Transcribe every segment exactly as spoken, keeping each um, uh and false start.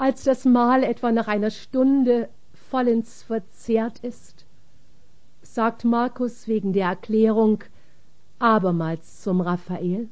als das Mahl etwa nach einer Stunde vollends verzehrt ist, sagt Markus wegen der Erklärung abermals zum Raphael: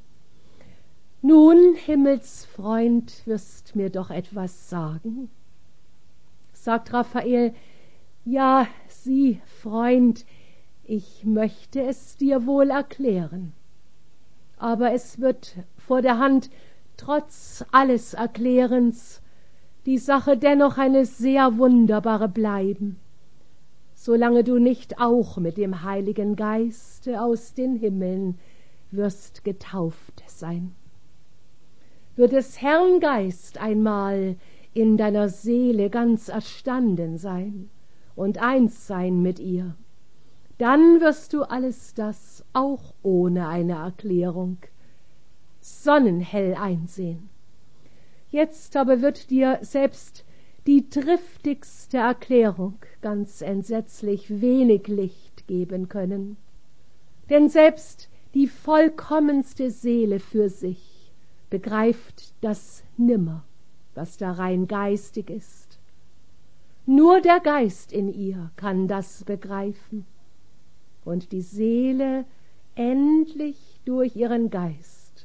»Nun, Himmelsfreund, wirst mir doch etwas sagen?« Sagt Raphael: »Ja, sieh, Freund, ich möchte es dir wohl erklären, aber es wird vor der Hand trotz alles Erklärens die Sache dennoch eine sehr wunderbare bleiben, solange du nicht auch mit dem Heiligen Geiste aus den Himmeln wirst getauft sein. Wird des Herrn Geist einmal in deiner Seele ganz erstanden sein und eins sein mit ihr, dann wirst du alles das auch ohne eine Erklärung sonnenhell einsehen. Jetzt aber wird dir selbst die triftigste Erklärung ganz entsetzlich wenig Licht geben können, denn selbst die vollkommenste Seele für sich begreift das nimmer, was da rein geistig ist. Nur der Geist in ihr kann das begreifen und die Seele endlich durch ihren Geist.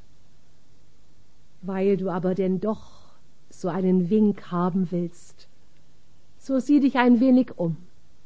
Weil du aber denn doch so einen Wink haben willst, so sieh dich ein wenig um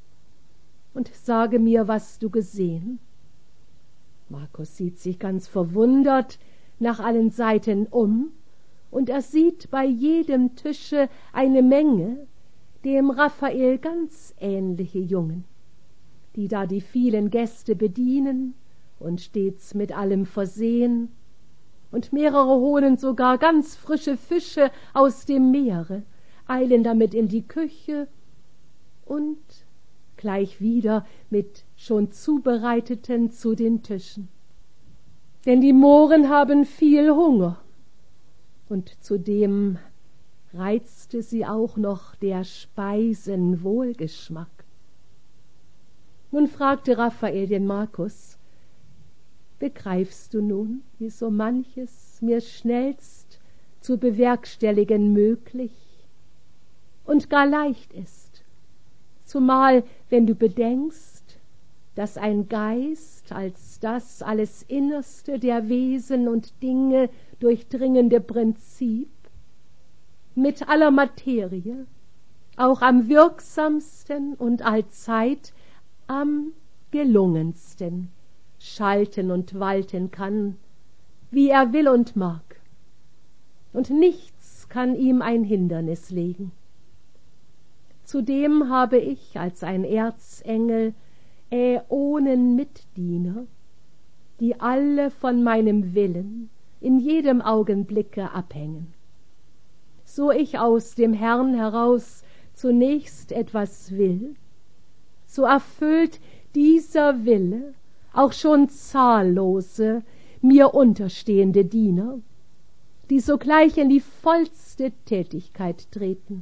und sage mir, was du gesehen. Markus sieht sich ganz verwundert nach allen Seiten um, und er sieht bei jedem Tische eine Menge dem Raphael ganz ähnliche Jungen, die da die vielen Gäste bedienen und stets mit allem versehen, und mehrere holen sogar ganz frische Fische aus dem Meere, eilen damit in die Küche und gleich wieder mit schon zubereiteten zu den Tischen. Denn die Mohren haben viel Hunger, und zudem reizte sie auch noch der Speisen Wohlgeschmack. Nun fragte Raphael den Markus: »Begreifst du nun, wie so manches mir schnellst zu bewerkstelligen möglich und gar leicht ist, zumal wenn du bedenkst, dass ein Geist als das alles Innerste der Wesen und Dinge durchdringende Prinzip mit aller Materie auch am wirksamsten und allzeit am gelungensten schalten und walten kann, wie er will und mag, und nichts kann ihm ein Hindernis legen. Zudem habe ich als ein Erzengel Äonen Mitdiener, die alle von meinem Willen in jedem Augenblicke abhängen. So ich aus dem Herrn heraus zunächst etwas will, so erfüllt dieser Wille auch schon zahllose, mir unterstehende Diener, die sogleich in die vollste Tätigkeit treten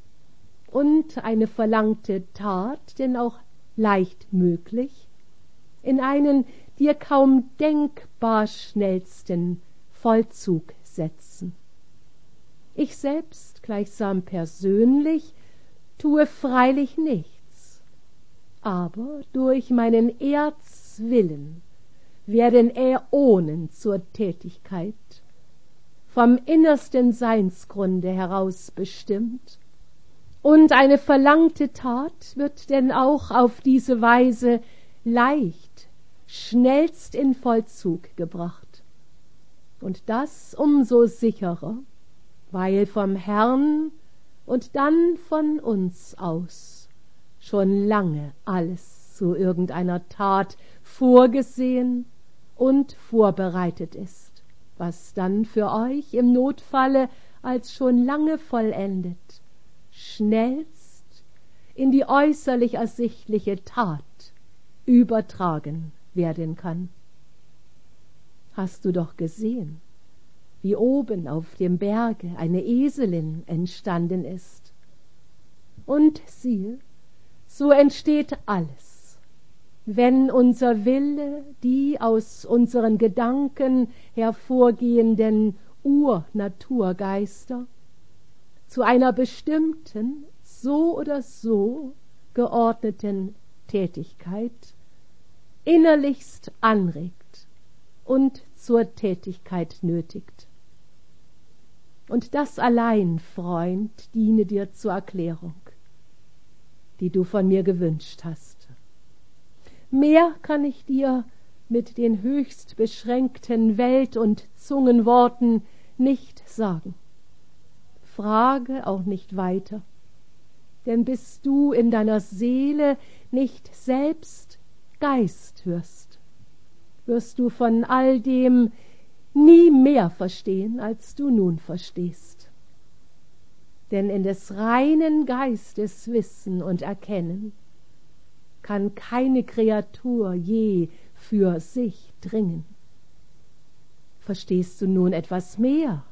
und eine verlangte Tat, denn auch leicht möglich, in einen dir kaum denkbar schnellsten Vollzug setzen. Ich selbst gleichsam persönlich tue freilich nichts, aber durch meinen Erzwillen werden Äonen zur Tätigkeit, vom innersten Seinsgrunde heraus bestimmt, und eine verlangte Tat wird denn auch auf diese Weise leicht, schnellst in Vollzug gebracht. Und das umso sicherer, weil vom Herrn und dann von uns aus schon lange alles zu irgendeiner Tat vorgesehen und vorbereitet ist, was dann für euch im Notfalle als schon lange vollendet schnellst in die äußerlich ersichtliche Tat übertragen werden kann. Hast du doch gesehen, wie oben auf dem Berge eine Eselin entstanden ist. Und siehe, so entsteht alles, wenn unser Wille die aus unseren Gedanken hervorgehenden Urnaturgeister zu einer bestimmten, so oder so geordneten Tätigkeit innerlichst anregt und zur Tätigkeit nötigt. Und das allein, Freund, diene dir zur Erklärung, die du von mir gewünscht hast. Mehr kann ich dir mit den höchst beschränkten Welt- und Zungenworten nicht sagen. Frage auch nicht weiter, denn bis du in deiner Seele nicht selbst Geist wirst, wirst du von all dem nie mehr verstehen, als du nun verstehst. Denn in des reinen Geistes Wissen und Erkennen kann keine Kreatur je für sich dringen. Verstehst du nun etwas mehr?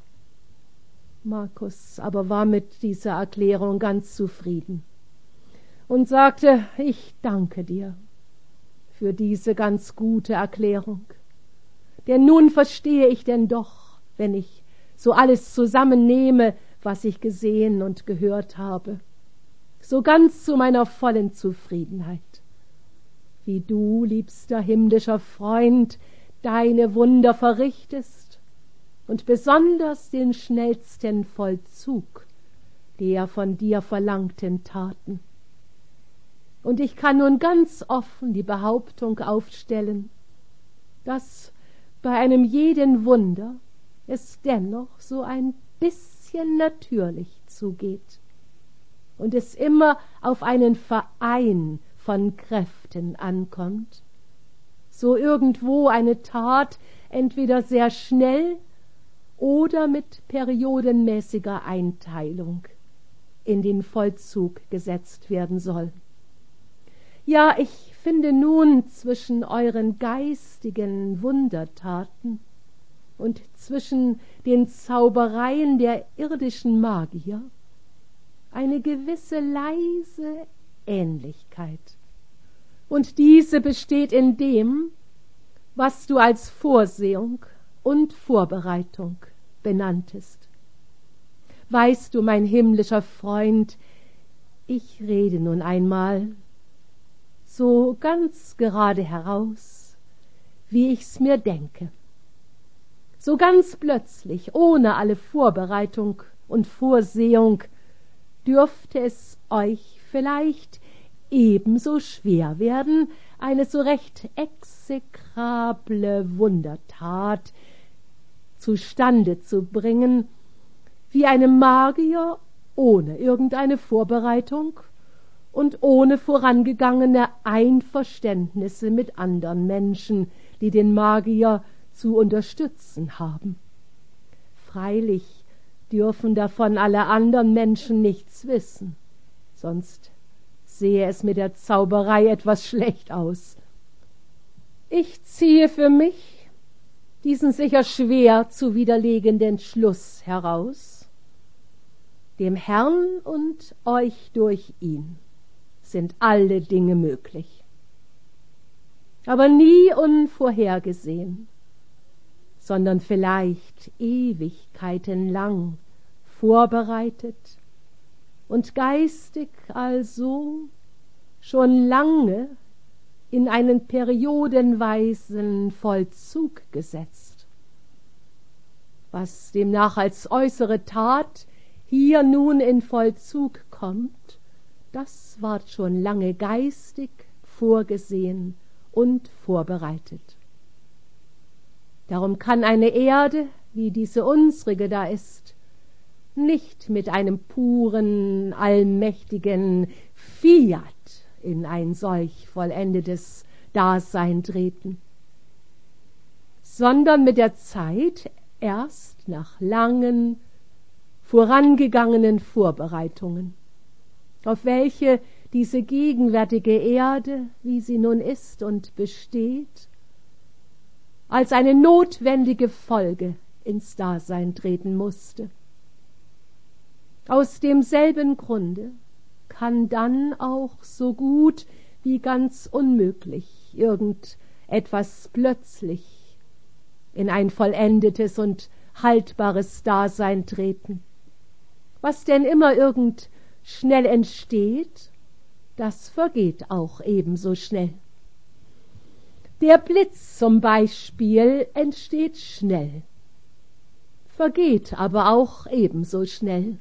Markus aber war mit dieser Erklärung ganz zufrieden und sagte, ich danke dir für diese ganz gute Erklärung. Denn nun verstehe ich denn doch, wenn ich so alles zusammennehme, was ich gesehen und gehört habe, so ganz zu meiner vollen Zufriedenheit, wie du, liebster himmlischer Freund, deine Wunder verrichtest und besonders den schnellsten Vollzug der von dir verlangten Taten. Und ich kann nun ganz offen die Behauptung aufstellen, dass bei einem jeden Wunder es dennoch so ein bisschen natürlich zugeht und es immer auf einen Verein von Kräften ankommt, so irgendwo eine Tat entweder sehr schnell oder mit periodenmäßiger Einteilung in den Vollzug gesetzt werden soll. Ja, ich finde nun zwischen euren geistigen Wundertaten und zwischen den Zaubereien der irdischen Magier eine gewisse leise Ähnlichkeit. Und diese besteht in dem, was du als Vorsehung und Vorbereitung benanntest. Weißt du, mein himmlischer Freund, ich rede nun einmal so ganz gerade heraus, wie ich's mir denke. So ganz plötzlich, ohne alle Vorbereitung und Vorsehung, dürfte es euch vielleicht ebenso schwer werden, eine so recht exekrable Wundertat zustande zu bringen, wie einem Magier ohne irgendeine Vorbereitung und ohne vorangegangene Einverständnisse mit anderen Menschen, die den Magier zu unterstützen haben. Freilich dürfen davon alle anderen Menschen nichts wissen, sonst sehe es mit der Zauberei etwas schlecht aus. Ich ziehe für mich diesen sicher schwer zu widerlegenden Schluss heraus: Dem Herrn und euch durch ihn sind alle Dinge möglich, aber nie unvorhergesehen, sondern vielleicht Ewigkeiten lang vorbereitet und geistig also schon lange in einen periodenweisen Vollzug gesetzt. Was demnach als äußere Tat hier nun in Vollzug kommt, das ward schon lange geistig vorgesehen und vorbereitet. Darum kann eine Erde, wie diese unsrige da ist, nicht mit einem puren, allmächtigen Fiat in ein solch vollendetes Dasein treten, sondern mit der Zeit erst nach langen, vorangegangenen Vorbereitungen, auf welche diese gegenwärtige Erde, wie sie nun ist und besteht, als eine notwendige Folge ins Dasein treten musste. Aus demselben Grunde kann dann auch so gut wie ganz unmöglich irgend etwas plötzlich in ein vollendetes und haltbares Dasein treten, Was denn immer irgend schnell entsteht, das vergeht auch ebenso schnell. Der Blitz zum Beispiel entsteht schnell, vergeht aber auch ebenso schnell.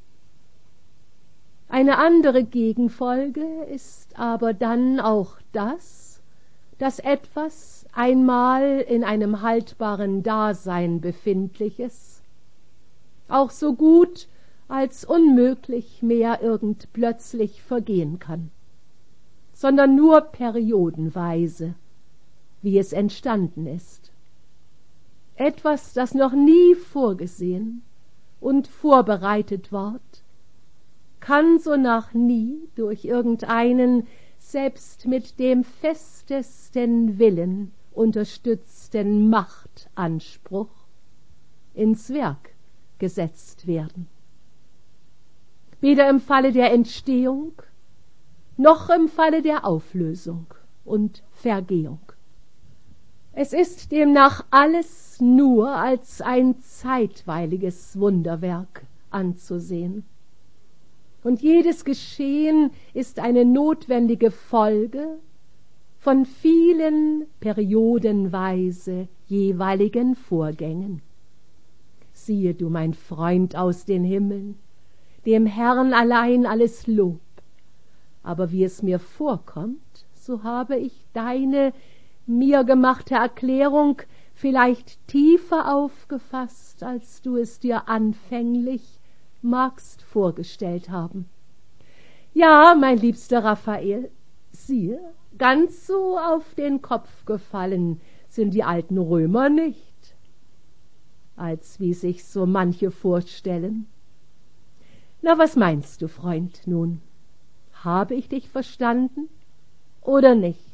Eine andere Gegenfolge ist aber dann auch das, dass etwas einmal in einem haltbaren Dasein befindliches auch so gut als unmöglich mehr irgend plötzlich vergehen kann, sondern nur periodenweise, wie es entstanden ist. Etwas, das noch nie vorgesehen und vorbereitet ward, kann sonach nie durch irgendeinen selbst mit dem festesten Willen unterstützten Machtanspruch ins Werk gesetzt werden. Weder im Falle der Entstehung noch im Falle der Auflösung und Vergehung. Es ist demnach alles nur als ein zeitweiliges Wunderwerk anzusehen. Und jedes Geschehen ist eine notwendige Folge von vielen periodenweise jeweiligen Vorgängen. Siehe du, mein Freund aus den Himmeln, dem Herrn allein alles Lob. Aber wie es mir vorkommt, so habe ich deine mir gemachte Erklärung vielleicht tiefer aufgefasst, als du es dir anfänglich magst vorgestellt haben. Ja, mein liebster Raphael, siehe, ganz so auf den Kopf gefallen sind die alten Römer nicht, als wie sich so manche vorstellen. Na, was meinst du, Freund, nun? Habe ich dich verstanden oder nicht?